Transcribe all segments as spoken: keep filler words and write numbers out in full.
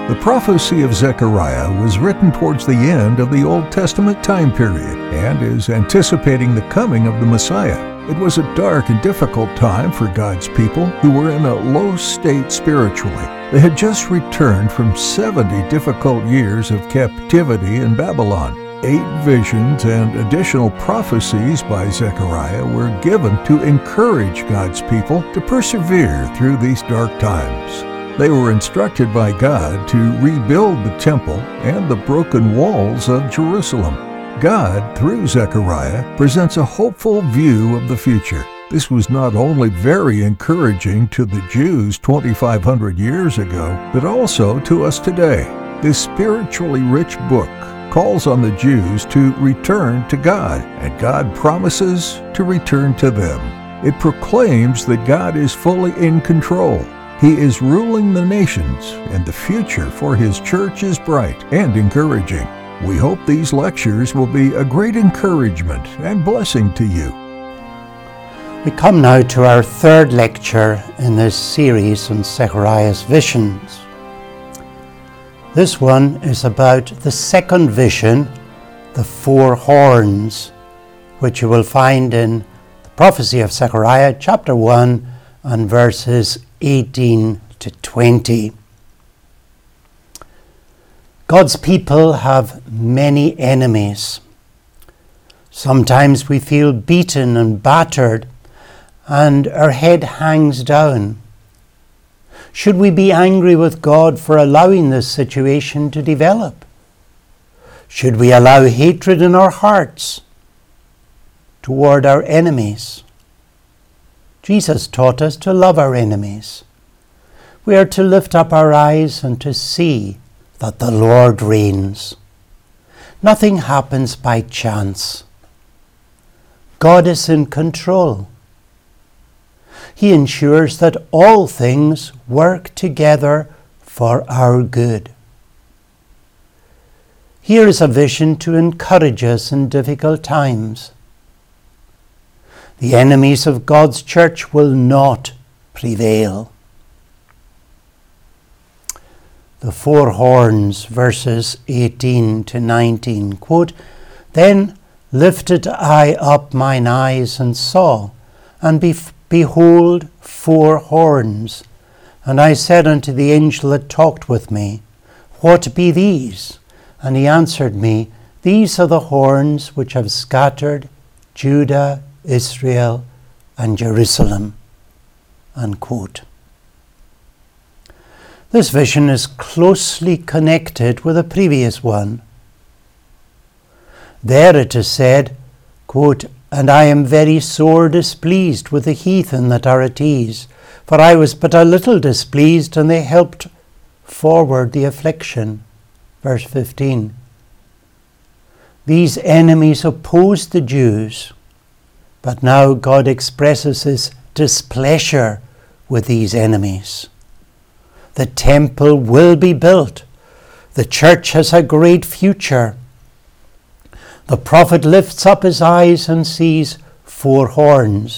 The prophecy of Zechariah was written towards the end of the Old Testament time period and is anticipating the coming of the Messiah. It was a dark and difficult time for God's people who were in a low state spiritually. They had just returned from seventy difficult years of captivity in Babylon. Eight visions and additional prophecies by Zechariah were given to encourage God's people to persevere through these dark times. They were instructed by God to rebuild the temple and the broken walls of Jerusalem. God, through Zechariah, presents a hopeful view of the future. This was not only very encouraging to the Jews twenty-five hundred years ago, but also to us today. This spiritually rich book calls on the Jews to return to God, and God promises to return to them. It proclaims that God is fully in control. He is ruling the nations, and the future for His church is bright and encouraging. We hope these lectures will be a great encouragement and blessing to you. We come now to our third lecture in this series on Zechariah's visions. This one is about the second vision, the four horns, which you will find in the prophecy of Zechariah chapter one and verses eighteen to twenty. God's people have many enemies. Sometimes we feel beaten and battered, and our head hangs down. Should we be angry with God for allowing this situation to develop? Should we allow hatred in our hearts toward our enemies? Jesus taught us to love our enemies. We are to lift up our eyes and to see that the Lord reigns. Nothing happens by chance. God is in control. He ensures that all things work together for our good. Here is a vision to encourage us in difficult times. The enemies of God's church will not prevail. The four horns, verses eighteen to nineteen, quote, "Then lifted I up mine eyes and saw, and bef- behold, four horns. And I said unto the angel that talked with me, What be these? And he answered me, These are the horns which have scattered Judah, Israel, and Jerusalem." Unquote. This vision is closely connected with a previous one. There it is said, quote, "And I am very sore displeased with the heathen that are at ease, for I was but a little displeased, and they helped forward the affliction." Verse fifteen. These enemies opposed the Jews, but now God expresses His displeasure with these enemies. The temple will be built. The church has a great future. The prophet lifts up his eyes and sees four horns.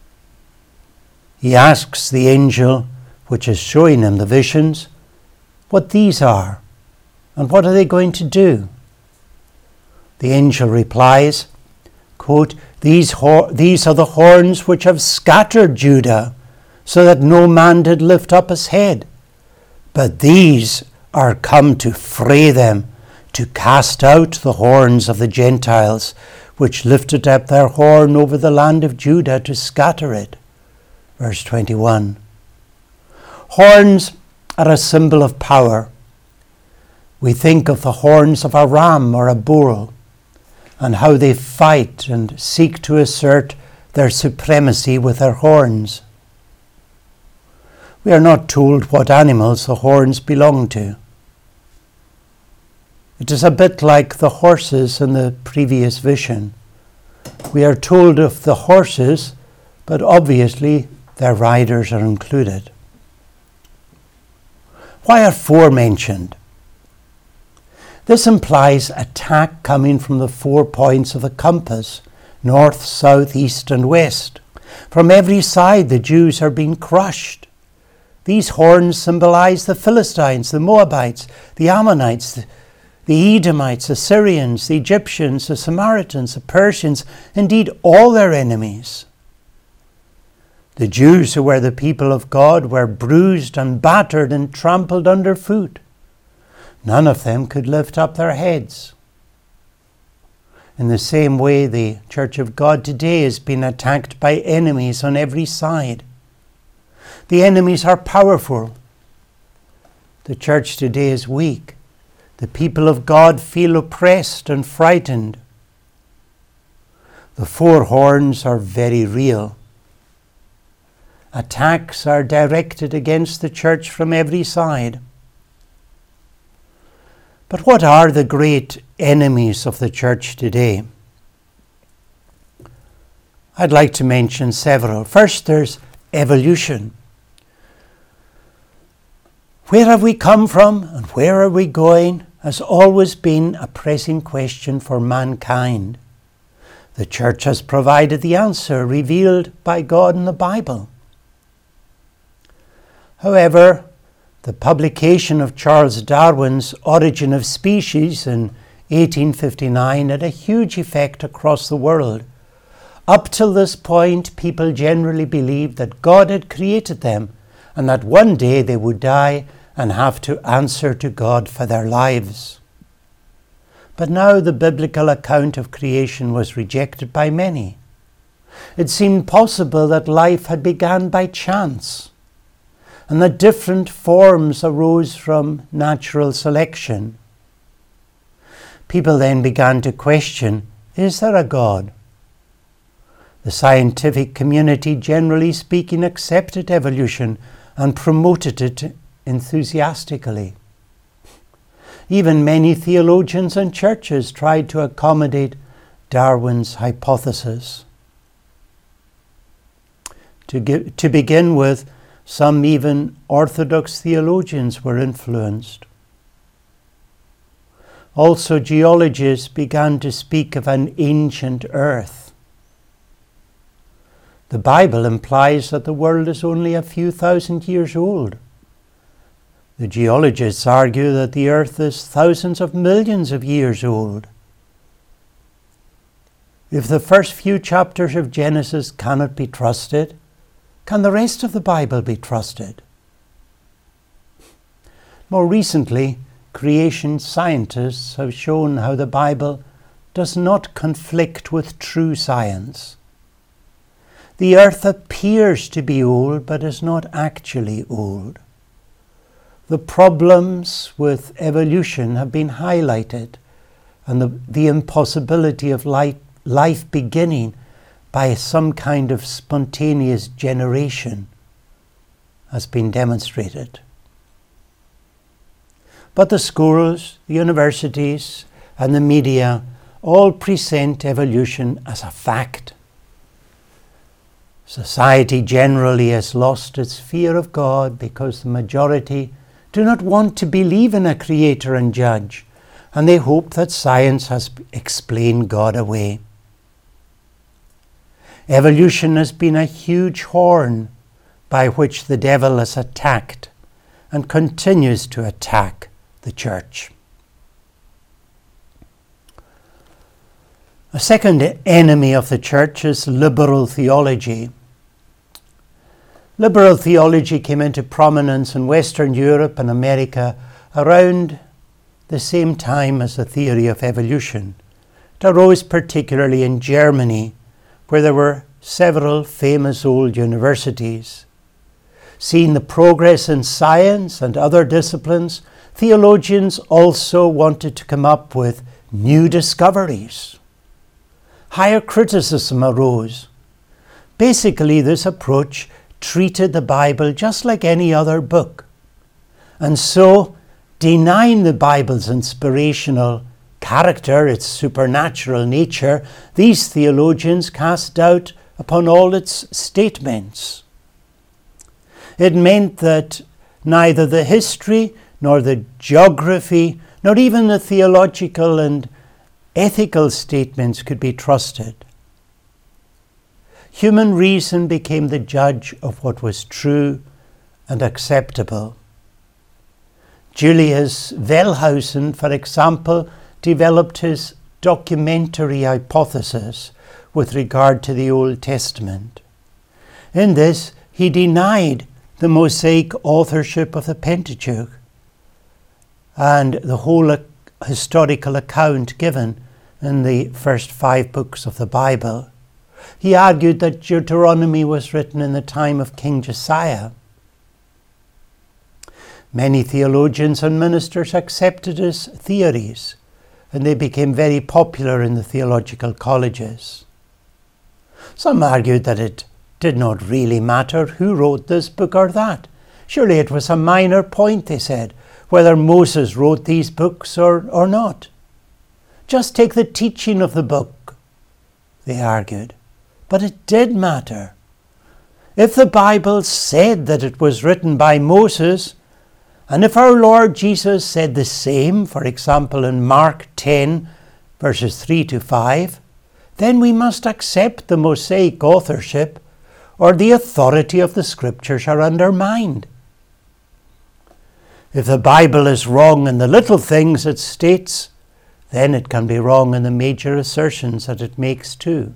He asks the angel, which is showing him the visions, what these are, and what are they going to do? The angel replies, quote, These, hor- these are the horns which have scattered Judah, so that no man did lift up his head. But these are come to fray them, to cast out the horns of the Gentiles, which lifted up their horn over the land of Judah to scatter it. Verse twenty-one. Horns are a symbol of power. We think of the horns of a ram or a bull, and how they fight and seek to assert their supremacy with their horns. We are not told what animals the horns belong to. It is a bit like the horses in the previous vision. We are told of the horses, but obviously their riders are included. Why are four mentioned? This implies attack coming from the four points of the compass, north, south, east, and west. From every side the Jews are being crushed. These horns symbolize the Philistines, the Moabites, the Ammonites, the, the Edomites, the Syrians, the Egyptians, the Samaritans, the Persians, indeed all their enemies. The Jews, who were the people of God, were bruised and battered and trampled underfoot. None of them could lift up their heads. In the same way, the Church of God today has been attacked by enemies on every side. The enemies are powerful. The church today is weak. The people of God feel oppressed and frightened. The four horns are very real. Attacks are directed against the church from every side. But what are the great enemies of the church today? I'd like to mention several. First, there's evolution. Where have we come from and where are we going has always been a pressing question for mankind. The church has provided the answer revealed by God in the Bible. However, the publication of Charles Darwin's Origin of Species in eighteen fifty-nine had a huge effect across the world. Up till this point, people generally believed that God had created them and that one day they would die and have to answer to God for their lives. But now the biblical account of creation was rejected by many. It seemed possible that life had begun by chance, and that different forms arose from natural selection. People then began to question, is there a God? The scientific community, generally speaking, accepted evolution and promoted it enthusiastically. Even many theologians and churches tried to accommodate Darwin's hypothesis. To, give, to begin with, some even Orthodox theologians were influenced. Also, geologists began to speak of an ancient earth. The Bible implies that the world is only a few thousand years old. The geologists argue that the earth is thousands of millions of years old. If the first few chapters of Genesis cannot be trusted, can the rest of the Bible be trusted? More recently, creation scientists have shown how the Bible does not conflict with true science. The earth appears to be old, but is not actually old. The problems with evolution have been highlighted, and the, the impossibility of life, life beginning by some kind of spontaneous generation has been demonstrated. But the schools, the universities, and the media all present evolution as a fact. Society generally has lost its fear of God because the majority do not want to believe in a creator and judge, and they hope that science has explained God away. Evolution has been a huge horn by which the devil has attacked and continues to attack the church. A second enemy of the church is liberal theology. Liberal theology came into prominence in Western Europe and America around the same time as the theory of evolution. It arose particularly in Germany, where there were several famous old universities. Seeing the progress in science and other disciplines, theologians also wanted to come up with new discoveries. Higher criticism arose. Basically, this approach treated the Bible just like any other book. And so, denying the Bible's inspirational character, its supernatural nature, these theologians cast doubt upon all its statements. It meant that neither the history, nor the geography, nor even the theological and ethical statements could be trusted. Human reason became the judge of what was true and acceptable. Julius Wellhausen, for example, developed his documentary hypothesis with regard to the Old Testament. In this, he denied the Mosaic authorship of the Pentateuch and the whole historical account given in the first five books of the Bible. He argued that Deuteronomy was written in the time of King Josiah. Many theologians and ministers accepted his theories, and they became very popular in the theological colleges. Some argued that it did not really matter who wrote this book or that. Surely it was a minor point, they said, whether Moses wrote these books or, or not. Just take the teaching of the book, they argued. But it did matter. If the Bible said that it was written by Moses, and if our Lord Jesus said the same, for example in Mark ten, verses three to five, then we must accept the Mosaic authorship, or the authority of the Scriptures are undermined. If the Bible is wrong in the little things it states, then it can be wrong in the major assertions that it makes too.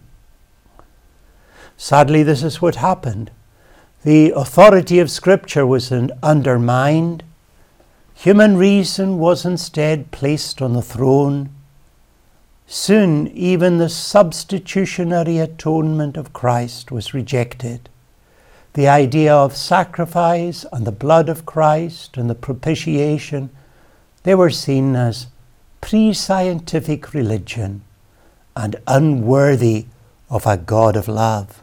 Sadly, this is what happened. The authority of Scripture was undermined. Human reason was instead placed on the throne. Soon, even the substitutionary atonement of Christ was rejected. The idea of sacrifice and the blood of Christ and the propitiation, they were seen as pre-scientific religion and unworthy of a God of love.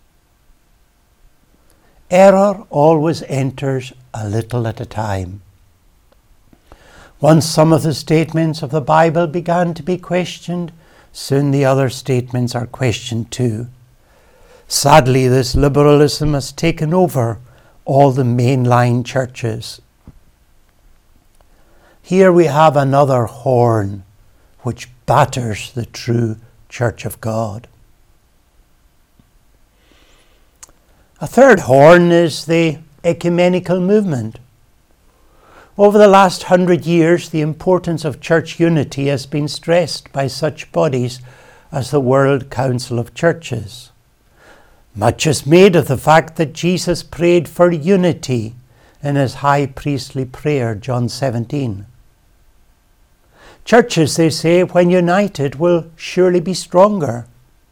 Error always enters a little at a time. Once some of the statements of the Bible began to be questioned, soon the other statements are questioned too. Sadly, this liberalism has taken over all the mainline churches. Here we have another horn which batters the true Church of God. A third horn is the ecumenical movement. Over the last hundred years, the importance of church unity has been stressed by such bodies as the World Council of Churches. Much is made of the fact that Jesus prayed for unity in his high priestly prayer, John seventeen. Churches, they say, when united, will surely be stronger.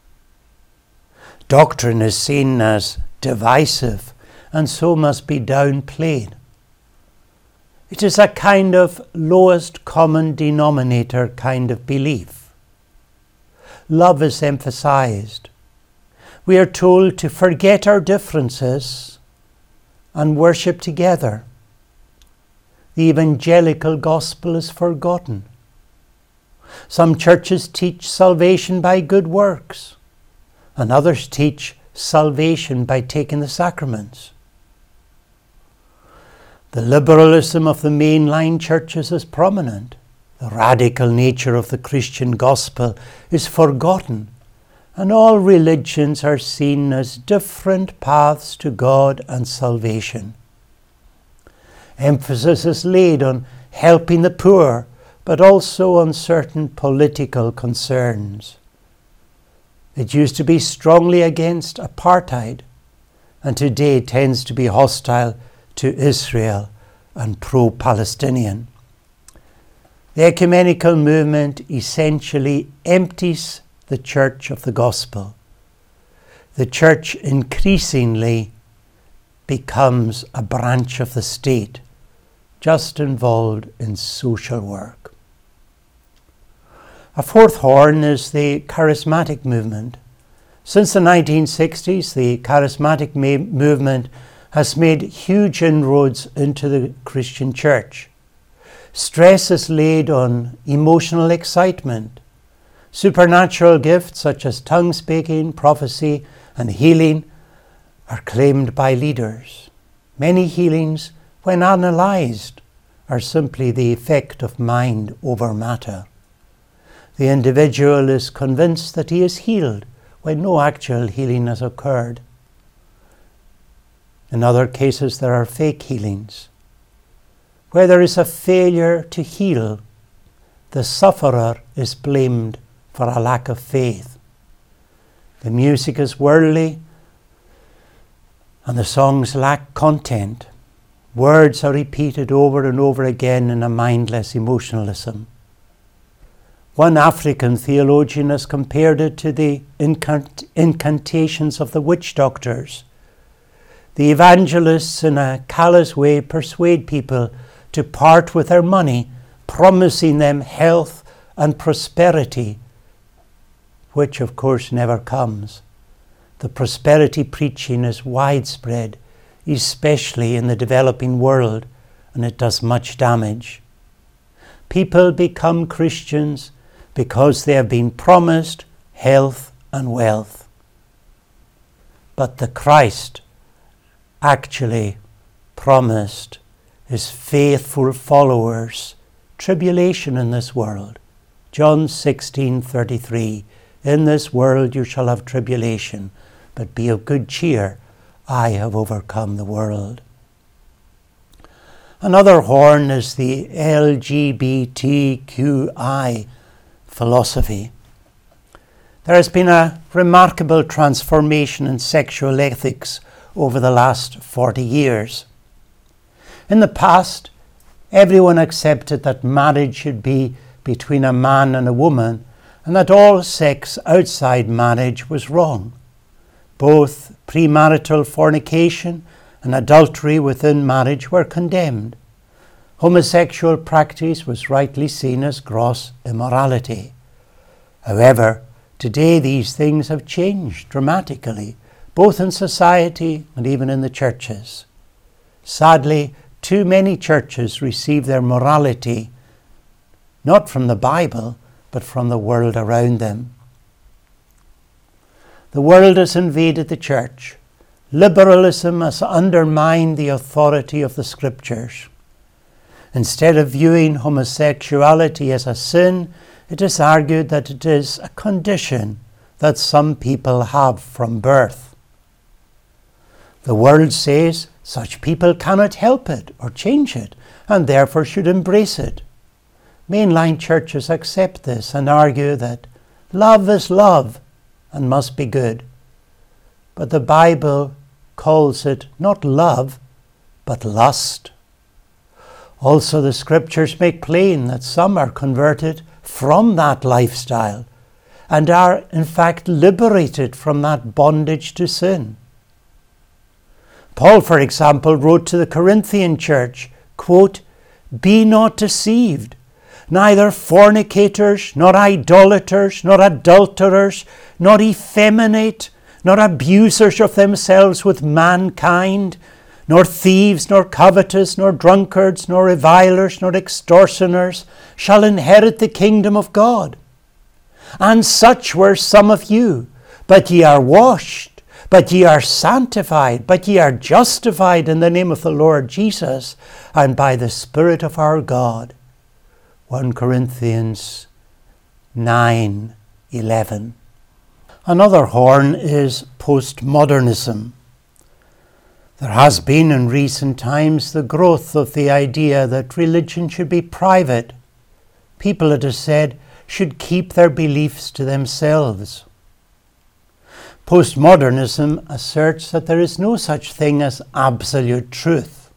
Doctrine is seen as divisive and so must be downplayed. It is a kind of lowest common denominator kind of belief. Love is emphasized. We are told to forget our differences and worship together. The evangelical gospel is forgotten. Some churches teach salvation by good works, and others teach salvation by taking the sacraments. The liberalism of the mainline churches is prominent. The radical nature of the Christian gospel is forgotten, and all religions are seen as different paths to God and salvation. Emphasis is laid on helping the poor, but also on certain political concerns. It used to be strongly against apartheid, and today tends to be hostile to Israel and pro-Palestinian. The ecumenical movement essentially empties the church of the gospel. The church increasingly becomes a branch of the state, just involved in social work. A fourth horn is the charismatic movement. Since the nineteen sixties, the charismatic ma- movement has made huge inroads into the Christian church. Stress is laid on emotional excitement. Supernatural gifts such as tongue speaking, prophecy, and healing are claimed by leaders. Many healings, when analysed, are simply the effect of mind over matter. The individual is convinced that he is healed when no actual healing has occurred. In other cases, there are fake healings. Where there is a failure to heal, the sufferer is blamed for a lack of faith. The music is worldly and the songs lack content. Words are repeated over and over again in a mindless emotionalism. One African theologian has compared it to the incant- incantations of the witch doctors. The evangelists in a callous way persuade people to part with their money, promising them health and prosperity, which of course never comes. The prosperity preaching is widespread, especially in the developing world, and it does much damage. People become Christians because they have been promised health and wealth. But the Christ actually promised his faithful followers tribulation in this world. John sixteen thirty-three, in this world you shall have tribulation, but be of good cheer, I have overcome the world. Another horn is the L G B T Q I philosophy. There has been a remarkable transformation in sexual ethics over the last forty years. In the past, everyone accepted that marriage should be between a man and a woman, and that all sex outside marriage was wrong. Both premarital fornication and adultery within marriage were condemned. Homosexual practice was rightly seen as gross immorality. However, today these things have changed dramatically, both in society and even in the churches. Sadly, too many churches receive their morality not from the Bible, but from the world around them. The world has invaded the church. Liberalism has undermined the authority of the Scriptures. Instead of viewing homosexuality as a sin, it is argued that it is a condition that some people have from birth. The world says such people cannot help it or change it, and therefore should embrace it. Mainline churches accept this and argue that love is love and must be good. But the Bible calls it not love, but lust. Also, the Scriptures make plain that some are converted from that lifestyle and are in fact liberated from that bondage to sin. Paul, for example, wrote to the Corinthian church, quote, "Be not deceived. Neither fornicators, nor idolaters, nor adulterers, nor effeminate, nor abusers of themselves with mankind, nor thieves, nor covetous, nor drunkards, nor revilers, nor extortioners shall inherit the kingdom of God. And such were some of you, but ye are washed, but ye are sanctified, but ye are justified in the name of the Lord Jesus, and by the Spirit of our God." First Corinthians nine eleven. Another horn is postmodernism. There has been in recent times the growth of the idea that religion should be private. People, it is said, should keep their beliefs to themselves. Postmodernism asserts that there is no such thing as absolute truth.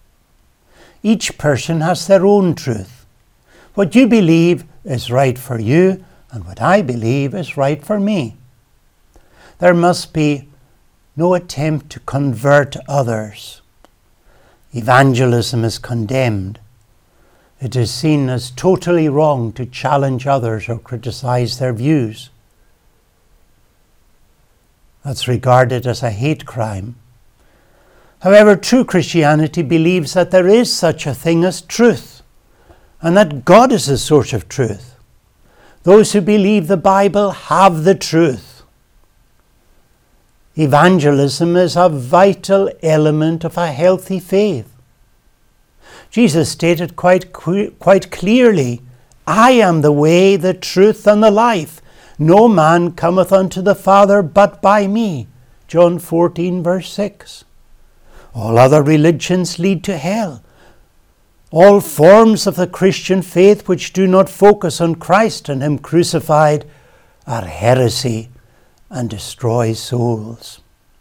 Each person has their own truth. What you believe is right for you, and what I believe is right for me. There must be no attempt to convert others. Evangelism is condemned. It is seen as totally wrong to challenge others or criticize their views. That's regarded as a hate crime. However, true Christianity believes that there is such a thing as truth, and that God is the source of truth. Those who believe the Bible have the truth. Evangelism is a vital element of a healthy faith. Jesus stated quite, quite clearly, "I am the way, the truth, and the life. No man cometh unto the Father but by me." John fourteen, verse six. All other religions lead to hell. All forms of the Christian faith which do not focus on Christ and Him crucified are heresy and destroy souls.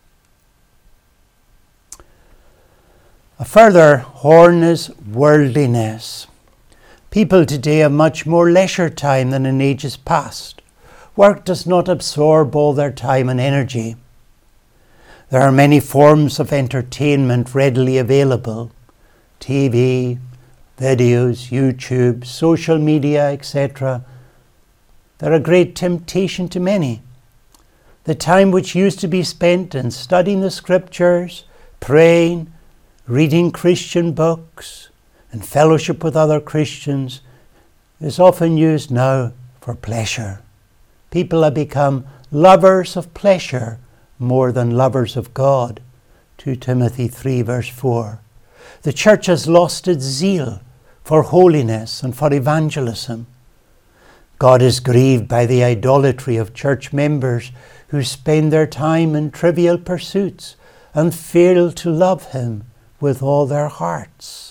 A further horn is worldliness. People today have much more leisure time than in ages past. Work does not absorb all their time and energy. There are many forms of entertainment readily available. T V, videos, YouTube, social media, et cetera. They're a great temptation to many. The time which used to be spent in studying the Scriptures, praying, reading Christian books, and fellowship with other Christians is often used now for pleasure. People have become lovers of pleasure more than lovers of God. Second Timothy three verse four. The church has lost its zeal for holiness and for evangelism. God is grieved by the idolatry of church members who spend their time in trivial pursuits and fail to love Him with all their hearts.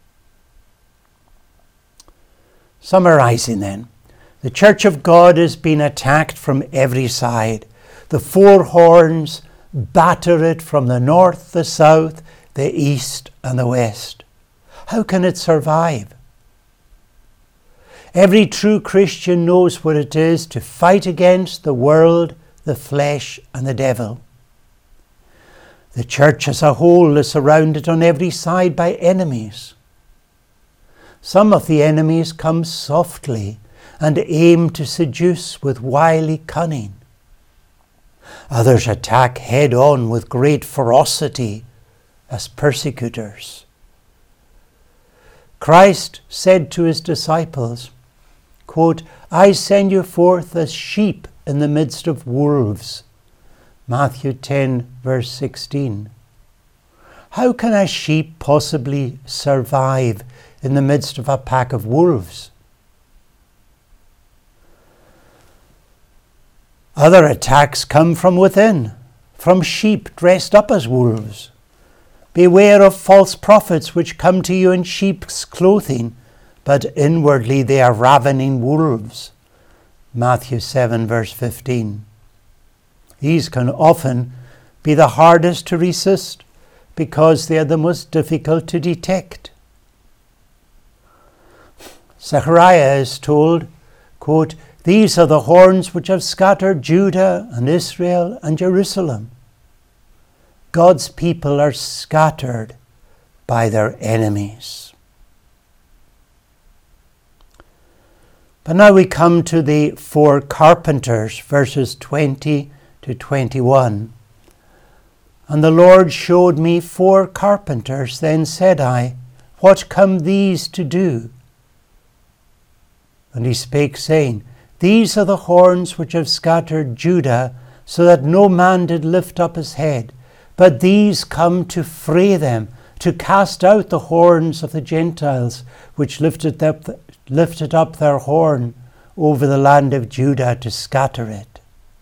Summarizing then, the Church of God is being attacked from every side. The four horns batter it from the north, the south, the east, and the west. How can it survive? Every true Christian knows what it is to fight against the world, the flesh, and the devil. The church as a whole is surrounded on every side by enemies. Some of the enemies come softly and aim to seduce with wily cunning. Others attack head-on with great ferocity as persecutors. Christ said to His disciples, quote, I send you forth as sheep in the midst of wolves. Matthew ten verse sixteen. How can a sheep possibly survive in the midst of a pack of wolves? Other attacks come from within, from sheep dressed up as wolves. Beware of false prophets which come to you in sheep's clothing, but inwardly they are ravening wolves. Matthew seven verse fifteen. These can often be the hardest to resist because they are the most difficult to detect. Zechariah is told, quote, these are the horns which have scattered Judah and Israel and Jerusalem. God's people are scattered by their enemies. But now we come to the four carpenters, verses twenty to twenty-one. And the Lord showed me four carpenters. Then said I, what come these to do? And He spake, saying, these are the horns which have scattered Judah, so that no man did lift up his head. But these come to fray them, to cast out the horns of the Gentiles, which lifted up, lifted up their horn over the land of Judah to scatter it.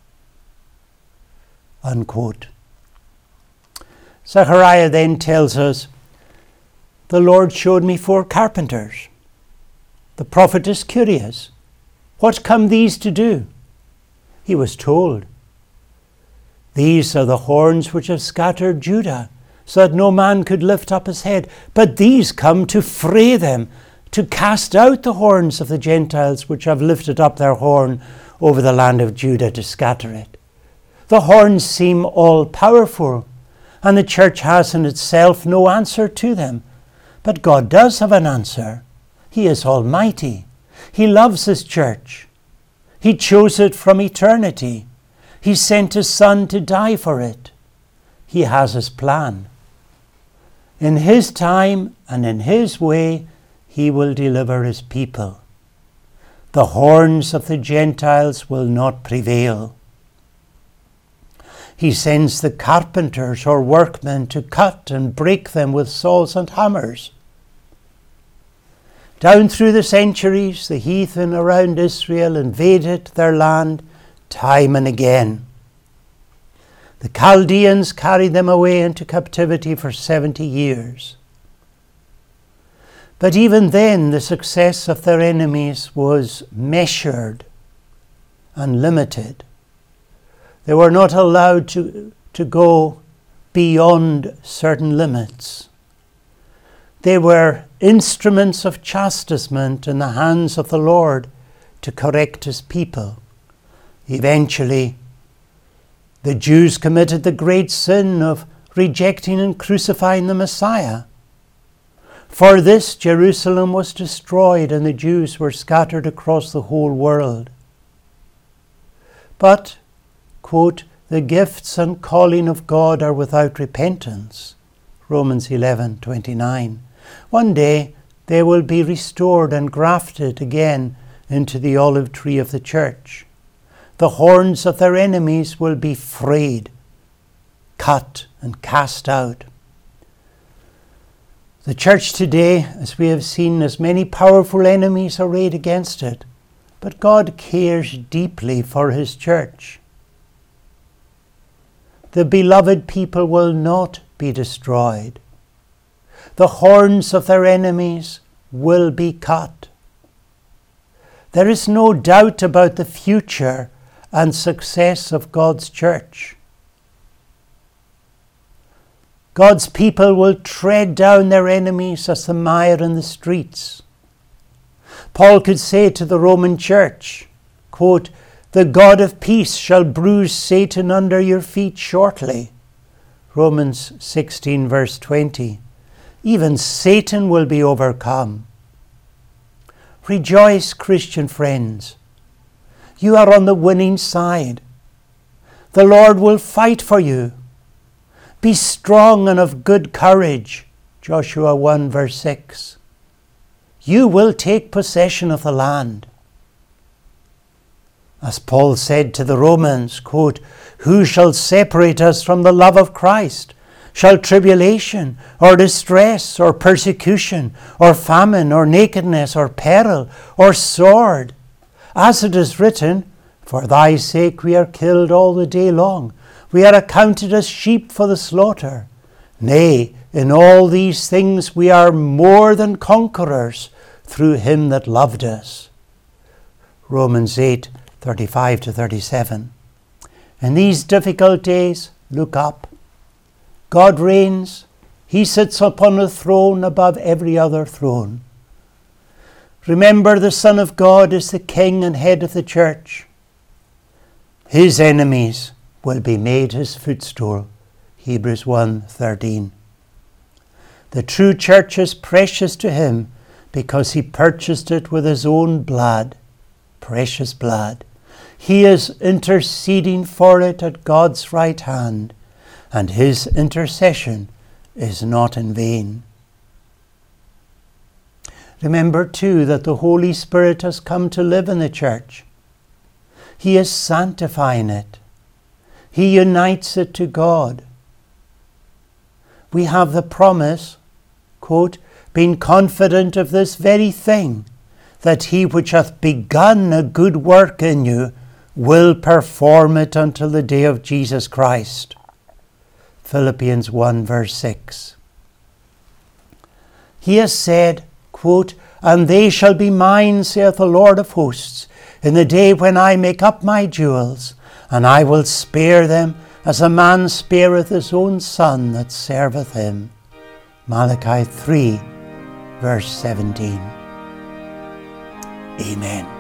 Unquote. Zechariah then tells us, the Lord showed me four carpenters. The prophet is curious. What come these to do? He was told, these are the horns which have scattered Judah, so that no man could lift up his head. But these come to fray them, to cast out the horns of the Gentiles, which have lifted up their horn over the land of Judah to scatter it. The horns seem all powerful, and the church has in itself no answer to them. But God does have an answer. He is almighty. He loves His church. He chose it from eternity. He sent His Son to die for it. He has His plan. In His time and in His way, He will deliver His people. The horns of the Gentiles will not prevail. He sends the carpenters or workmen to cut and break them with saws and hammers. Down through the centuries, the heathen around Israel invaded their land time and again. The Chaldeans carried them away into captivity for seventy years. But even then, the success of their enemies was measured and limited. They were not allowed to, to go beyond certain limits. They were instruments of chastisement in the hands of the Lord to correct his people. Eventually, the Jews committed the great sin of rejecting and crucifying the Messiah. For this, Jerusalem was destroyed and the Jews were scattered across the whole world. But, quote, the gifts and calling of God are without repentance. Romans eleven twenty-nine. One day they will be restored and grafted again into the olive tree of the church. The horns of their enemies will be frayed, cut, and cast out. The church today, as we have seen, has many powerful enemies arrayed against it, but God cares deeply for his church. The beloved people will not be destroyed. The horns of their enemies will be cut. There is no doubt about the future and success of God's church. God's people will tread down their enemies as the mire in the streets. Paul could say to the Roman church, quote, "The God of peace shall bruise Satan under your feet shortly." Romans sixteen verse twenty. Even Satan will be overcome. Rejoice, Christian friends. You are on the winning side. The Lord will fight for you. Be strong and of good courage. Joshua one verse six. You will take possession of the land. As Paul said to the Romans, quote, "Who shall separate us from the love of Christ? Shall tribulation, or distress, or persecution, or famine, or nakedness, or peril, or sword? As it is written, for thy sake we are killed all the day long. We are accounted as sheep for the slaughter. Nay, in all these things we are more than conquerors through him that loved us." Romans eight thirty-five to thirty-seven. In these difficult days, look up. God reigns. He sits upon a throne above every other throne. Remember, the Son of God is the King and head of the church. His enemies will be made his footstool. Hebrews one thirteen. The true church is precious to him because he purchased it with his own blood, precious blood. He is interceding for it at God's right hand, and his intercession is not in vain. Remember too that the Holy Spirit has come to live in the church. He is sanctifying it. He unites it to God. We have the promise, quote, "being confident of this very thing, that he which hath begun a good work in you will perform it until the day of Jesus Christ." Philippians one verse six. He has said, quote, "And they shall be mine, saith the Lord of hosts, in the day when I make up my jewels, and I will spare them as a man spareth his own son that serveth him." Malachi three verse seventeen. Amen.